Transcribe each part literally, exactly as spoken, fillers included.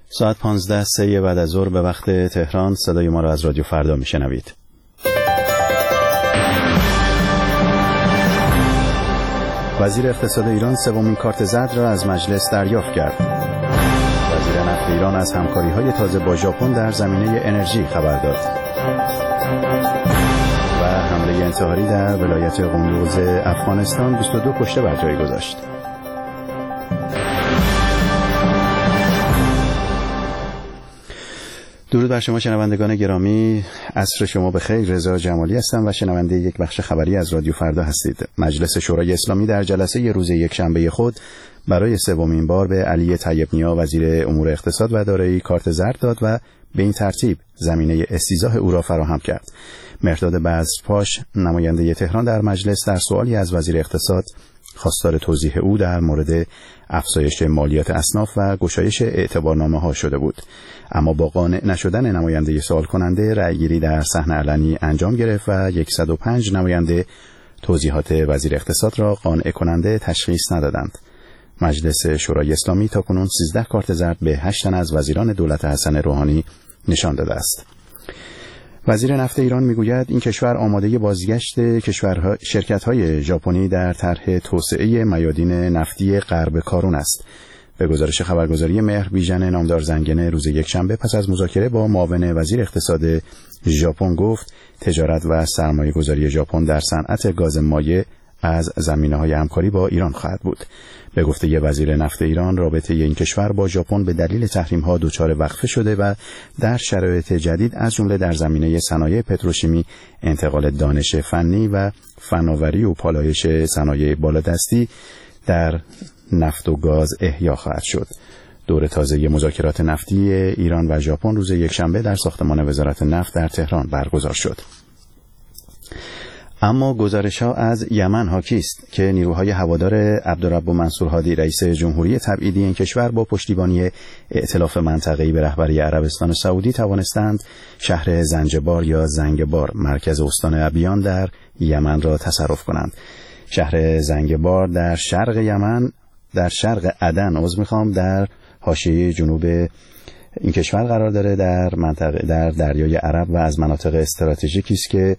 ساعت پانزده سه بعد از ظهر به وقت تهران صدای ما را از رادیو فردا میشنوید. وزیر اقتصاد ایران سومین کارت زرد را از مجلس دریافت کرد. وزیر نفت ایران از همکاری‌های تازه با ژاپن در زمینه انرژی خبر داد. و حمله انتحاری در ولایت قندوز افغانستان بیست و دو کشته بر جای گذاشت. درود بر شما شنوندگان گرامی، عصر شما بخیر. رضا جمالی هستم و شنونده یک بخش خبری از رادیو فردا هستید. مجلس شورای اسلامی در جلسه روز یکشنبه خود برای سومین بار به علی طیب نیا وزیر امور اقتصاد و دارایی کارت زرد داد و به این ترتیب زمینه استیضاح او را فراهم کرد. مهرداد بزرپاش نماینده تهران در مجلس در سوالی از وزیر اقتصاد خواستار توضیح او در مورد افزایش مالیات اصناف و گشایش اعتبارنامه‌ها شده بود، اما با قانع نشدن نماینده سوال کننده رأیگیری در صحن علنی انجام گرفت و صد و پنج نماینده توضیحات وزیر اقتصاد را قانع کننده تشخیص ندادند. مجلس شورای اسلامی تاکنون سیزده کارت زرد به هشت تن از وزیران دولت حسن روحانی نشان داده است. وزیر نفت ایران میگوید این کشور آماده بازگشت کشورها شرکت‌های ژاپنی در طرح توسعه میادین نفتی غرب کارون است. به گزارش خبرگزاری مهر بیژن نامدار زنگنه روز یکشنبه پس از مذاکره با معاون وزیر اقتصاد ژاپن گفت تجارت و سرمایه‌گذاری ژاپن در صنعت گاز مایع از زمینه‌های همکاری با ایران خواهد بود. به گفته وزیر نفت ایران رابطه این کشور با ژاپن به دلیل تحریم‌ها دچار وقفه شده و در شرایط جدید از جمله در زمینه صنایع پتروشیمی، انتقال دانش فنی و فناوری و پالایش صنایع بالادستی در نفت و گاز احیا خواهد شد. دور تازه مذاکرات نفتی ایران و ژاپن روز یکشنبه در ساختمان وزارت نفت در تهران برگزار شد. اما گزارش‌ها از یمن حاکی است که نیروهای هوادار عبدالرب منصور هادی رئیس جمهوری تبعیدی این کشور با پشتیبانی ائتلاف منطقه‌ای به رهبری عربستان سعودی توانستند شهر زنجبار یا زنگبار مرکز استان ابیان در یمن را تصرف کنند. شهر زنگبار در شرق یمن در شرق عدن عضو میخوام در حاشیه جنوب این کشور قرار داره، در منطقه در دریای عرب و از مناطق استراتژیکی است که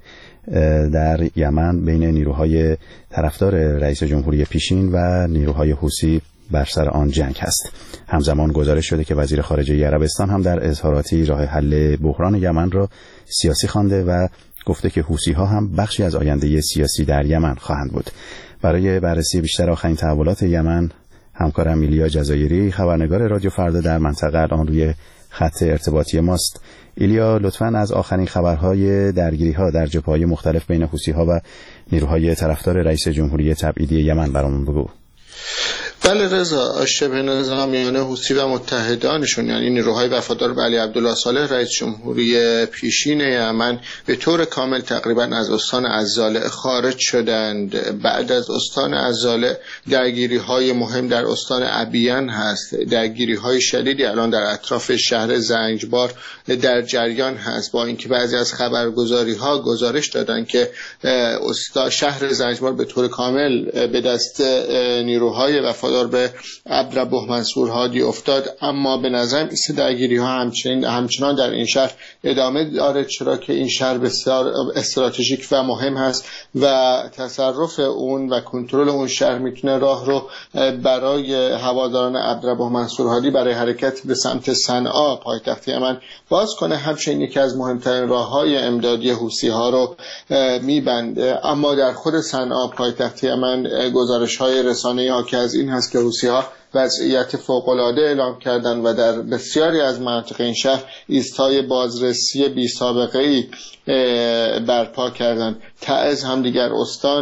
در یمن بین نیروهای طرفدار رئیس جمهوری پیشین و نیروهای حوثی بر سر آن جنگ هست. همزمان گزارش شده که وزیر خارجه عربستان هم در اظهاراتی راه حل بحران یمن را سیاسی خوانده و گفته که حوثی‌ها هم بخشی از آینده سیاسی در یمن خواهند بود. برای بررسی بیشتر آخرین تحولات یمن همکارم ایلیا جزایری خبرنگار رادیو فردا در منطقه الان روی خط ارتباطی ماست. ایلیا، لطفاً از آخرین خبرهای درگیری‌ها در جبهه‌های مختلف بین حوثی‌ها و نیروهای طرفدار رئیس جمهوری تبعیدی یمن برامون بگو. بله رضا، شبه نظامیان حوثی و متحدانشون یعنی نیروهای وفادار به علی عبدالله صالح رئیس جمهوری پیشین یمن به طور کامل تقریبا از استان الزالع خارج شدند. بعد از استان الزالع درگیری‌های مهم در استان ابیان هست. درگیری‌های شدیدی الان در اطراف شهر زنجبار در جریان هست، با اینکه بعضی از خبرگزاری‌ها گزارش دادن که استان شهر زنجبار به طور کامل به دست نیروهای وفادار به عبدالرب منصور هادی افتاد، اما به نظر میسه درگیری ها همچنین همچنان در این شهر ادامه داره، چرا که این شهر بسیار استراتژیک و مهم هست و تصرف اون و کنترل اون شهر میتونه راه رو برای هواداران عبدالرب منصور هادی برای حرکت به سمت صنعا پایتخت یمن باز کنه. همچنین یکی از مهمترین راههای امدادی حوثی ها رو میبنده. اما در خود صنعا پایتخت یمن گزارش های رسانه‌ای ها که از این هست که حوثی‌ها وضعیت فوق‌العاده اعلام کردن و در بسیاری از مناطق این شهر ایستای بازرسی بی سابقه‌ای برپا کردن. تعز هم دیگر استان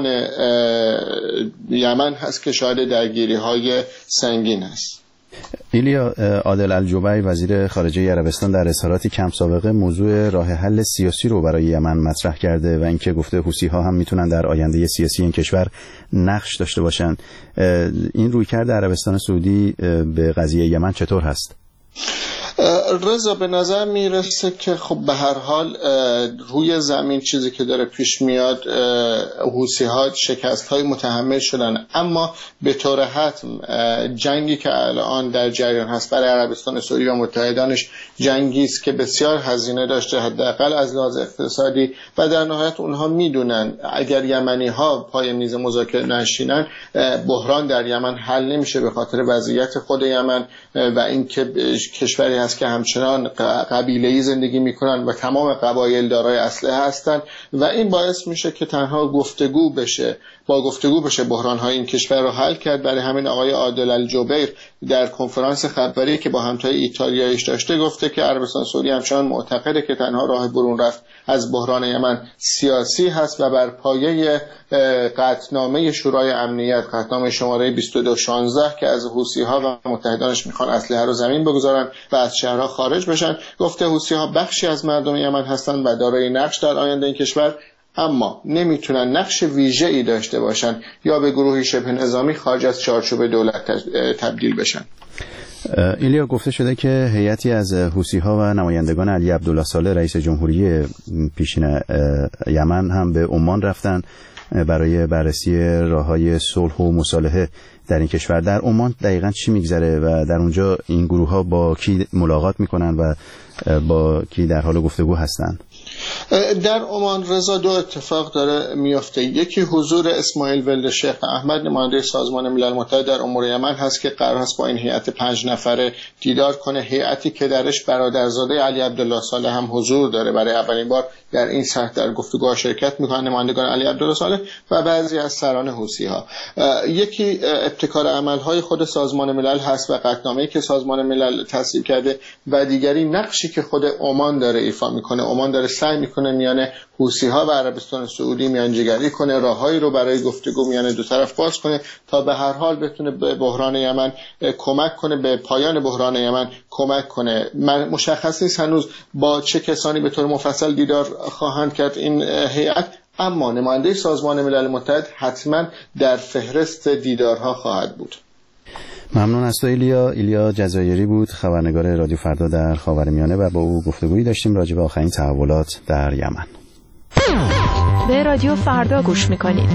یمن هست که شاهد درگیری‌های سنگین است. ایلیا، عادل الجبیی وزیر خارجه عربستان در اظهاراتی کم سابقه موضوع راه حل سیاسی رو برای یمن مطرح کرده و اینکه گفته حوثی‌ها هم میتونن در آینده سیاسی این کشور نقش داشته باشن. این رویکرد عربستان سعودی به قضیه یمن چطور هست؟ رضا به نظر میرسه که خب به هر حال روی زمین چیزی که داره پیش میاد، حوثی‌ها شکست‌های متحمل شدن، اما به طور حتم جنگی که الان در جریان هست برای عربستان سعودی و متحدانش جنگی است که بسیار هزینه داشته، حداقل از لحاظ اقتصادی، و در نهایت اونها میدونن اگر یمنی‌ها پای میز مذاکره نشینن بحران در یمن حل نمیشه به خاطر وضعیت خود یمن و اینکه کشوری هست که همچنان قبیله‌ای زندگی میکنن و تمام قبایل دارای اسلحه هستن و این باعث میشه که تنها گفتگو بشه با گفتگو بشه بحران‌های این کشور رو حل کرد. برای همین آقای عادل الجبیر در کنفرانس خبری که با همتای ایتالیاییش داشته گفته که عربستان سعودی همچنان معتقده که تنها راه برون رفت از بحران یمن سیاسی هست و بر پایه قطعنامه شورای امنیت، قطعنامه شماره بیست و دو شانزده که از حوثی‌ها و متحدانش میخوان اسلحه رو زمین بگذارن و از شهرها خارج بشن. گفته حوثی‌ها بخشی از مردم یمن هستند و دارای نقش در آینده این کشور، اما نمیتونن نقش ویژه‌ای داشته باشن یا به گروهی شبه نظامی خارج از چارچوب دولت تبدیل بشن. ایلیا، گفته شده که هیئتی از حوثی‌ها و نمایندگان علی عبدالله صالح رئیس جمهوری پیشین یمن هم به عمان رفتن برای بررسی راه‌های صلح و مصالحه در این کشور. در عمان دقیقاً چی میگذره و در اونجا این گروه‌ها با کی ملاقات میکنن و با کی در حال گفتگو هستن؟ در عمان رضا دو اتفاق داره میفته. یکی حضور اسماعیل ولد شیخ احمد نماینده سازمان ملل متحد در امور یمن هست که قرار است با این هیئت پنج نفره دیدار کنه، هیئتی که درش برادرزاده علی عبدالله صالح هم حضور داره. برای اولین بار در این سطح در گفتگوها شرکت میکنن نمایندگان علی عبدالله صالح و بعضی از سران حوثی‌ها. یکی ابتکار عملهای خود سازمان ملل هست و قطعنامه‌ای که سازمان ملل تصویب کرده و دیگری نقشی که خود عمان داره ایفا میکنه. عمان داره سعی میکنه میان حوثی‌ها و عربستان سعودی میانجیگری کنه، راههایی رو برای گفتگو میان دو طرف باز کنه تا به هر حال بتونه به بحران یمن کمک کنه، به پایان بحران یمن کمک کنه. مشخص نیست هنوز با چه کسانی به طور مفصل دیدار خواهند کرد این هیئت، اما نماینده سازمان ملل متحد حتما در فهرست دیدارها خواهد بود. ممنون از تو ایلیا. ایلیا جزایری بود، خبرنگار رادیو فردا در خاورمیانه و با او گفتگویی داشتیم راجع به آخرین تحولات در یمن. به رادیو فردا گوش میکنید.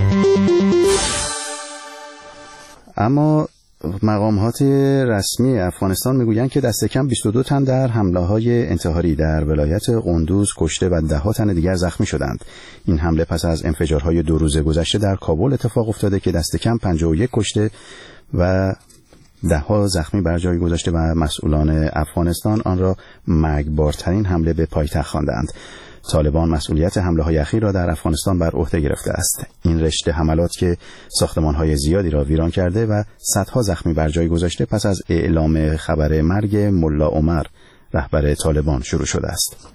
اما مقامات رسمی افغانستان میگویند که دست کم بیست و دو تن در حمله‌های انتحاری در ولایت قندوز کشته و ده ها تن دیگر زخمی شدند. این حمله پس از انفجارهای دو روز گذشته در کابل اتفاق افتاده که دست کم پنجاه و یک کشته و ده ها زخمی بر جای گذاشته و مسئولان افغانستان آن را مرگبارترین حمله به پایتخت خواندند. طالبان مسئولیت حمله‌های اخیر را در افغانستان بر عهده گرفته است. این رشته حملات که ساختمان‌های زیادی را ویران کرده و صدها زخمی بر جای گذاشته پس از اعلام خبر مرگ ملا عمر رهبر طالبان شروع شده است.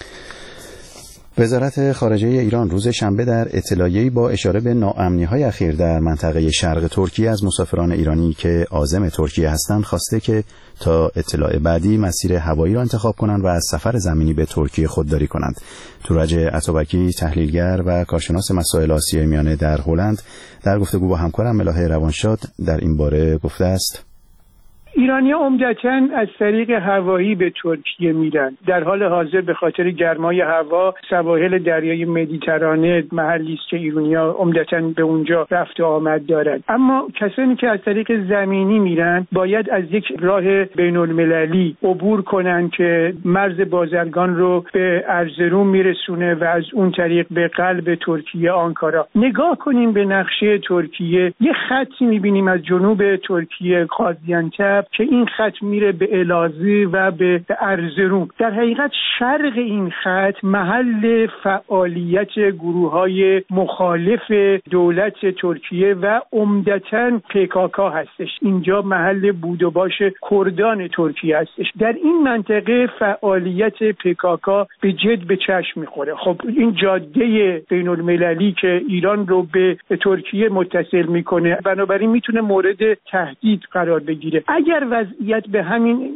وزارت خارجه ایران روز شنبه در اطلاعیه‌ای با اشاره به ناامنی‌های اخیر در منطقه شرق ترکیه از مسافران ایرانی که عازم ترکیه هستند خواسته که تا اطلاع بعدی مسیر هوایی را انتخاب کنند و از سفر زمینی به ترکیه خودداری کنند. تورج عطابکی، تحلیلگر و کارشناس مسائل آسیای میانه در هلند، در گفتگو با همکارم ملاحه روانشاد در این باره گفته است: ایرانی‌ها عمدتاً از طریق هوایی به ترکیه میرن. در حال حاضر به خاطر گرمای هوا سواحل دریای مدیترانه محلی است که ایرانی‌ها عمدتاً به اونجا رفت و آمد دارند. اما کسانی که از طریق زمینی میرن باید از یک راه بین‌المللی عبور کنن که مرز بازرگان رو به ارزروم میرسونه و از اون طریق به قلب ترکیه آنکارا. نگاه کنیم به نقشه ترکیه، یه خطی می‌بینیم از جنوب ترکیه قازیانتب که این خط میره به الازی و به ارزروم. در حقیقت شرق این خط محل فعالیت گروه‌های مخالف دولت ترکیه و عمدتاً پیکاکا هستش. اینجا محل بود و باش کردان ترکیه هستش. در این منطقه فعالیت پیکاکا به جد به چشم میخوره. خب این جاده بین المللی که ایران رو به ترکیه متصل میکنه بنابراین میتونه مورد تهدید قرار بگیره. اگر وضعیت به همین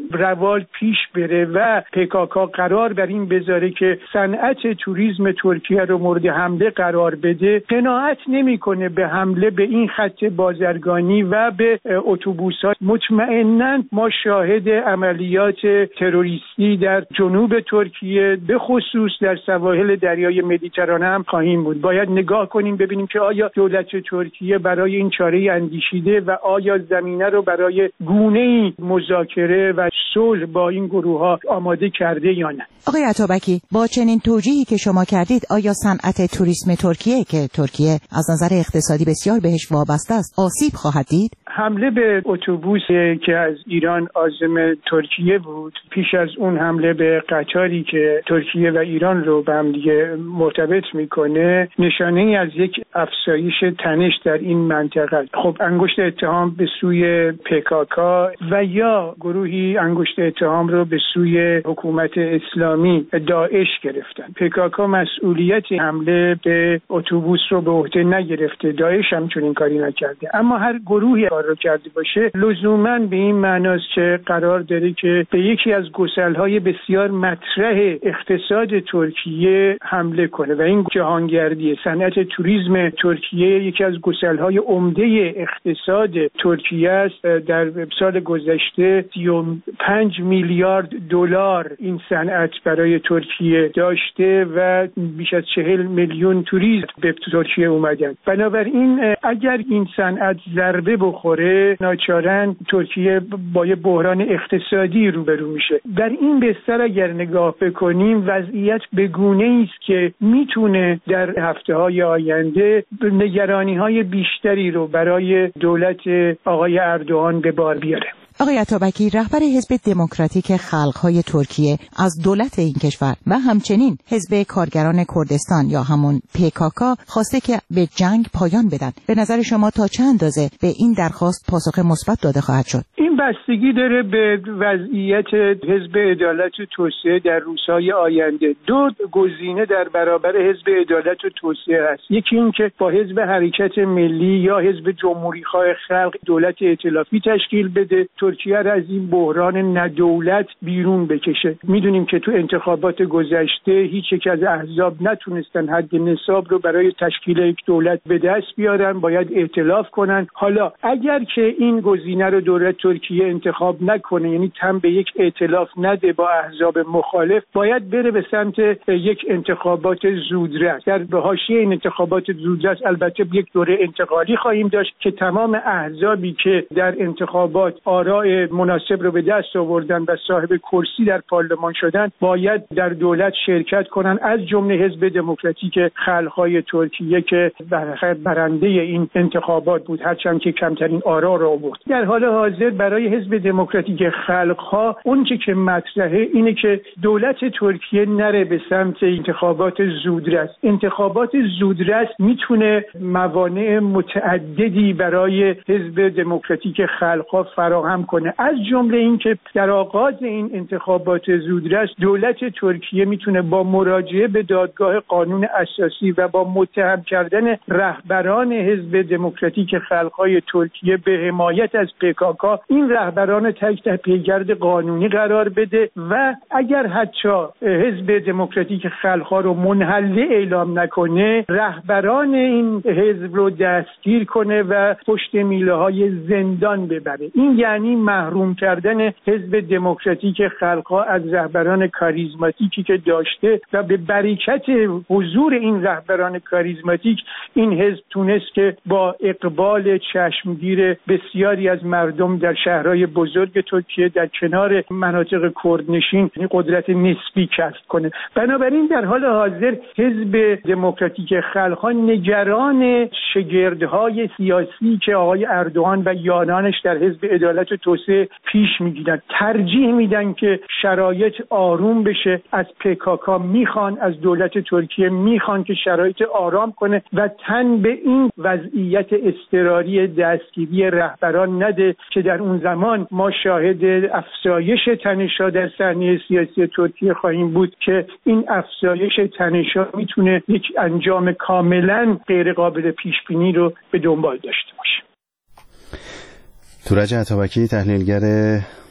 روال پیش بره و پیکاکا قرار بر این بذاره که صنعت توریسم ترکیه رو مورد حمله قرار بده، قناعت نمیکنه به حمله به این خط بازرگانی و به اتوبوس‌ها. مطمئناً ما شاهد عملیات تروریستی در جنوب ترکیه به خصوص در سواحل دریای مدیترانه هم خواهیم بود. باید نگاه کنیم ببینیم که آیا دولت ترکیه برای این چاره اندیشیده و آیا زمینه رو برای گونه‌ای مذاکره و صلح با این گروه‌ها آماده کرده یا نه. آقای عطابکی، با چنین توجیهی که شما کردید، آیا صنعت توریسم ترکیه که ترکیه از نظر اقتصادی بسیار بهش وابسته است آسیب خواهد دید؟ حمله به اتوبوس که از ایران عازم ترکیه بود، پیش از اون حمله به قطاری که ترکیه و ایران رو به هم دیگه مرتبط میکنه، نشانه ای از یک افزایش تنش در این منطقه. خب انگشت اتهام به سوی پیکاکا و یا گروهی انگشت اتهام رو به سوی حکومت اسلامی داعش گرفتن. پیکاکا مسئولیت حمله به اتوبوس رو به عهده نگرفته، داعش هم چنین کاری نکرده. اما هر گروهی رو کرده باشه لزوماً به این معناست که قرار داره که به یکی از گسل‌های بسیار مطرح اقتصاد ترکیه حمله کنه و این جهانگردی صنعت توریسم ترکیه یکی از گسل‌های عمده اقتصاد ترکیه است. در سال گذشته سی و پنج میلیارد دلار این صنعت برای ترکیه داشته و بیش از چهل میلیون توریست به ترکیه اومدن. بنابراین اگر این صنعت ضربه بخوره ناچارن ترکیه با یه بحران اقتصادی روبرو میشه. در این بستر اگر نگاه بکنیم وضعیت به گونه‌ای است که میتونه در هفته‌های آینده نگرانی‌های بیشتری رو برای دولت آقای اردوغان به بار بیاره. آقای عطابکی، رهبر حزب دموکراتیک خلق‌های ترکیه از دولت این کشور و همچنین حزب کارگران کردستان یا همون پیکاکا خواسته که به جنگ پایان بدن. به نظر شما تا چه اندازه به این درخواست پاسخ مثبت داده خواهد شد؟ این بستگی داره به وضعیت حزب عدالت و توسعه در روزهای آینده. دو گزینه در برابر حزب عدالت و توسعه هست. یکی این که با حزب حرکت ملی یا حزب جمهوری‌خواه خلق دولت ائتلافی تشکیل بده، ترکیه را از این بحران ندولت بیرون بکشه. میدونیم که تو انتخابات گذشته هیچ یک از احزاب نتونستن حد نصاب رو برای تشکیل یک دولت به دست بیارن، باید ائتلاف کنن. حالا اگر که این گزینه رو دولت ترکیه انتخاب نکنه، یعنی تن به یک ائتلاف نده با احزاب مخالف، باید بره به سمت یک انتخابات زودرس. در حاشیه این انتخابات زودرس البته یک دوره انتقالی خواهیم داشت که تمام احزابی که در انتخابات آراء مناسب رو به دست آوردن و صاحب کرسی در پارلمان شدن باید در دولت شرکت کنن، از جمله حزب دموکراتیک خلق‌های ترکیه که برنده این انتخابات بود، هرچند که کمترین آرا را آورد. در حال حاضر برای حزب دموکراتیک خلق‌ها اونچه که مطرحه اینه که دولت ترکیه نره به سمت انتخابات زودرس. انتخابات زودرس میتونه موانع متعددی برای حزب دموکراتیک خلق‌ها فراهم کنه، از جمله این که در آغاز این انتخابات زودرس دولت ترکیه میتونه با مراجعه به دادگاه قانون اساسی و با متهم کردن رهبران حزب دموکراتیک خلق‌های ترکیه به حمایت از پیکاکا این رهبران تحت پیگرد قانونی قرار بده و اگر حتی حزب دموکراتیک خلق‌ها رو منحله اعلام نکنه، رهبران این حزب رو دستگیر کنه و پشت میله‌های زندان ببره. این یعنی محروم کردن حزب دموکراتیک خلق‌ها از رهبران کاریزماتیکی که داشته و به برکت حضور این رهبران کاریزماتیک این حزب تونست که با اقبال چشمگیر بسیاری از مردم در شهرهای بزرگ ترکیه در کنار مناطق کردنشین قدرت نسبی کسب کنه. بنابراین در حال حاضر حزب دموکراتیک خلق‌ها نگران شگردهای سیاسی که آقای اردوغان و یارانش در حزب عدالت و توسعه پیش میگیرن، ترجیح میدن که شرایط آروم بشه. از پیکاکا میخوان، از دولت ترکیه میخوان که شرایط آرام کنه و تن به این وضعیت اضطراری دستگیری رهبران نده که در اون زمان ما شاهد افزایش تنش‌ها در صحنه سیاسی ترکیه خواهیم بود که این افزایش تنش‌ها میتونه یک انجام کاملا غیر قابل پیش بینی رو به دنبال داشته باشه. تورج عطابکی، تحلیلگر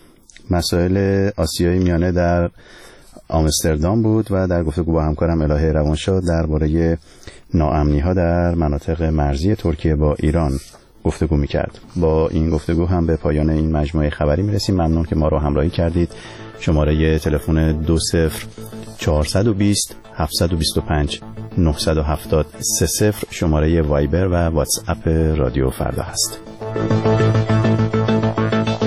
مسائل آسیای میانه در آمستردام بود و در گفتگو با همکارم الهه روانشاد درباره ناامنی‌ها در مناطق مرزی ترکیه با ایران گفتگو می‌کرد. با این گفتگو هم به پایان این مجموعه خبری می‌رسیم. ممنون که ما رو همراهی کردید. شماره تلفن دو صفر چهارصد و بیست هفتصد و بیست و پنج نهصد و هفتاد سه صفر شماره وایبر و واتس اپ رادیو فردا هست.